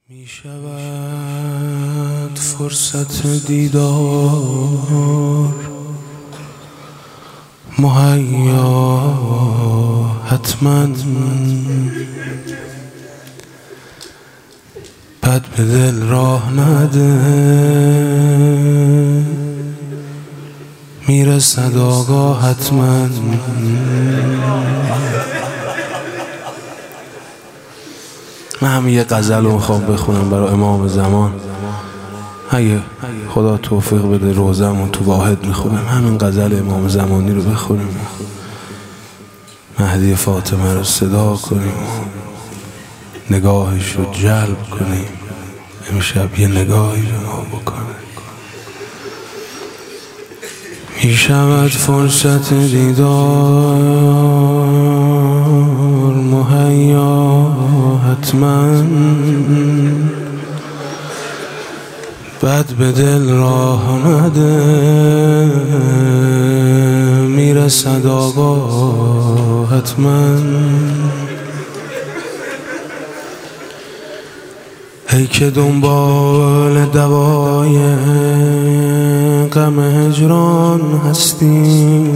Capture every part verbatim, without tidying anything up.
می شود فرصت دیدار مهیا حتما، بد به دل راه نده میرسد آگاه حتما. من همین یه غزل رو میخوام بخونم برای امام زمان. اگه خدا توفیق بده روزمون تو واحد میخونم همین غزل امام زمانی رو بخونیم، مهدی فاطمه رو صدا کنیم، نگاهش رو جلب کنیم، امشب یه نگاهی رو بکنیم. می شود فرصت دیدار مهیا حتما، بد به دل راه نده میرسد آگاه حتما. ای که دنبال دوای غم هجران هستی،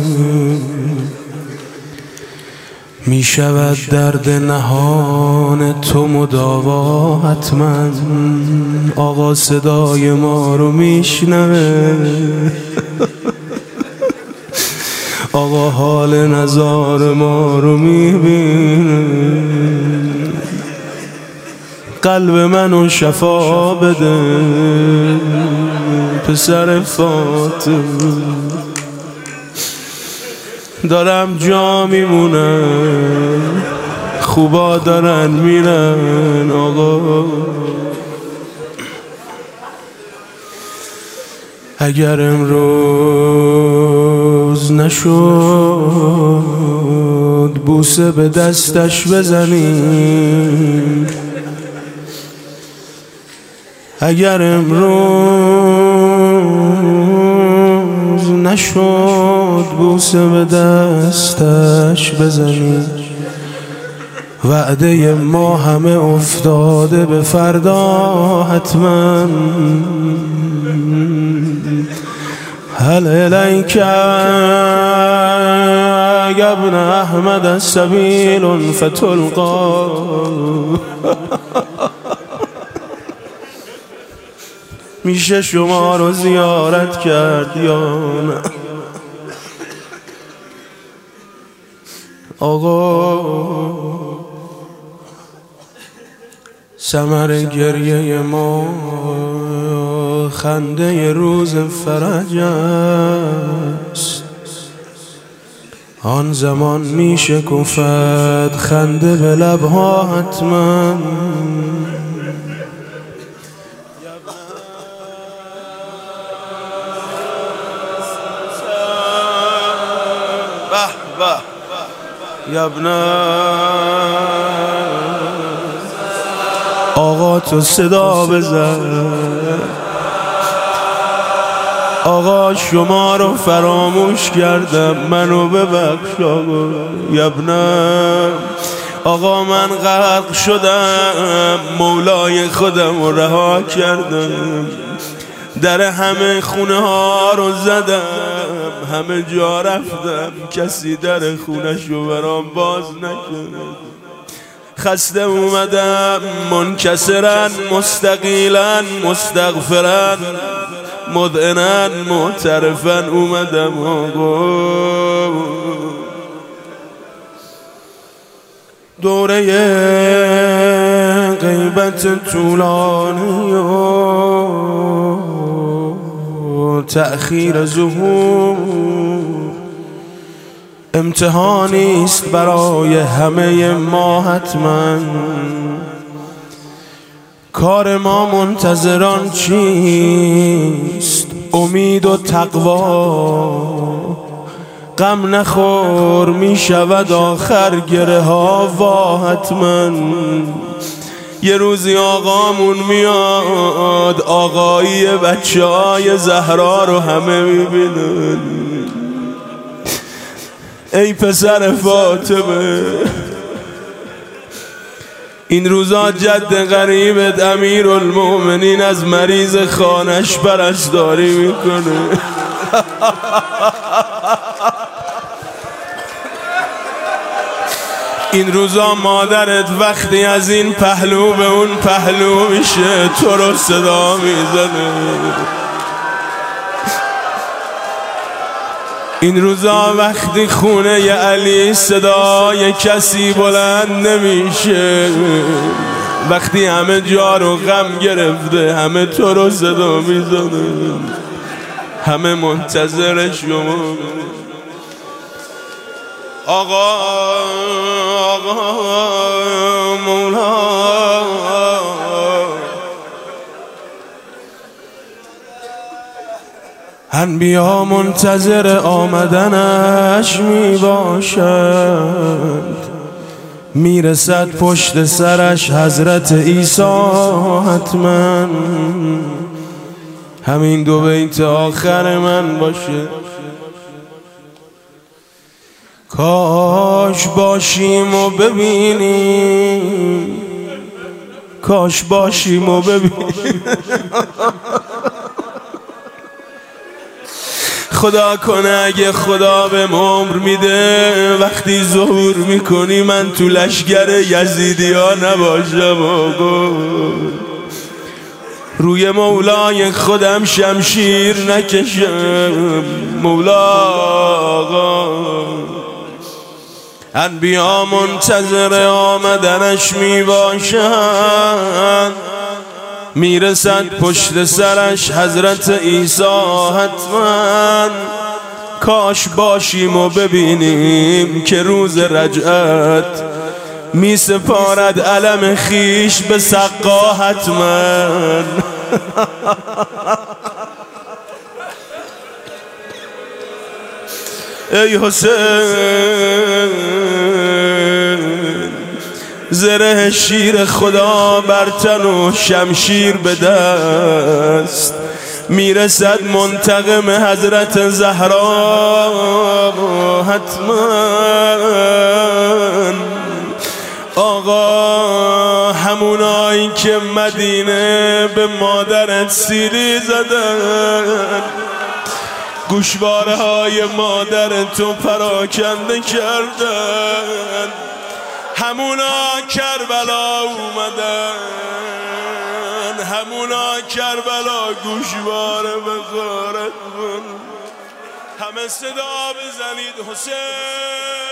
می شود درد نهان تو مداوا حتما. آقا صدای ما رو میشنوه، آقا حال نزار ما رو میبینه، قلب منو شفا بده پسر فاطمه. دارم جا میمونم خوبا دارن میرن آقا. اگر امروز نشد بوسه به دستش بزنیم، اگر امروز نشد بوسه به دستش بزنی، وعده ما همه افتاده به فردا حتما. هل الیک یا ابن احمد السبیل فتلقا. میشه شما رو زیارت کرد یا نه آقا؟ ثمر گریه ما خنده روز فرج است، آن زمان میشه کفت خنده به لبها حتما. یبنه آقا تو صدا بزن، آقا شما رو فراموش کردم منو ببخش آقا. یبنه آقا من غرق شدم مولای خودم رو رها کردم، در همه خونه ها رو زدم، همه جا رفتم کسی در خونش رو برام باز نکنه. خسته اومدم منکسرن مستقیلن مستغفرن مذعنن معترفن اومدم آقا. دوره غیبت طولانی و تأخیر ظهور امتحانی است برای همه ما حتما. کار ما منتظران چیست؟ امید و تقوا. غم نخور می شود آخر گره ها وا حتما. یه روزی آقامون میاد، آقایی بچه های زهرا رو همه میبینن. ای پسر فاطمه این روزا جد غریبت امیرالمومنین از مریض خانش پرستاری میکنه. این روزا مادرت وقتی از این پهلو به اون پهلو میشه تو رو صدا میزنه. این روزا وقتی خونه ی علی صدای کسی بلند نمیشه، وقتی همه جا رو غم گرفته همه تو رو صدا میزنه، همه منتظر شما. آقا آقا مولا انبیا منتظر آمدنش می باشند، میرسد پشت سرش حضرت عیسی حتما. همین دو بیت آخر من باشه. کاش باشیم و ببینیم، کاش باشیم و ببینیم. خدا کنه اگه خدا به عمر میده وقتی ظهور میکنی من تو لشگر یزیدی ها نباشم آقا، روی مولای خودم شمشیر نکشم مولا. آقا انبیا منتظر آمدنش میباشند، میرسد پشت سرش حضرت عیسی حتما. کاش باشیم و ببینیم که روز رجعت می سپارد علم خیش به سقا حتما. ای حسین زره شیر خدا بر تن و شمشیر به دست، میرسد منتقم حضرت زهرا حتما. آقا همونایی که مدینه به مادرت سیلی زدن، گوشواره های مادرتو پراکنده کردن، همونا کربلا اومدن، همونا کربلا گوشواره به غارت بن. همه صدا بزنید حسین.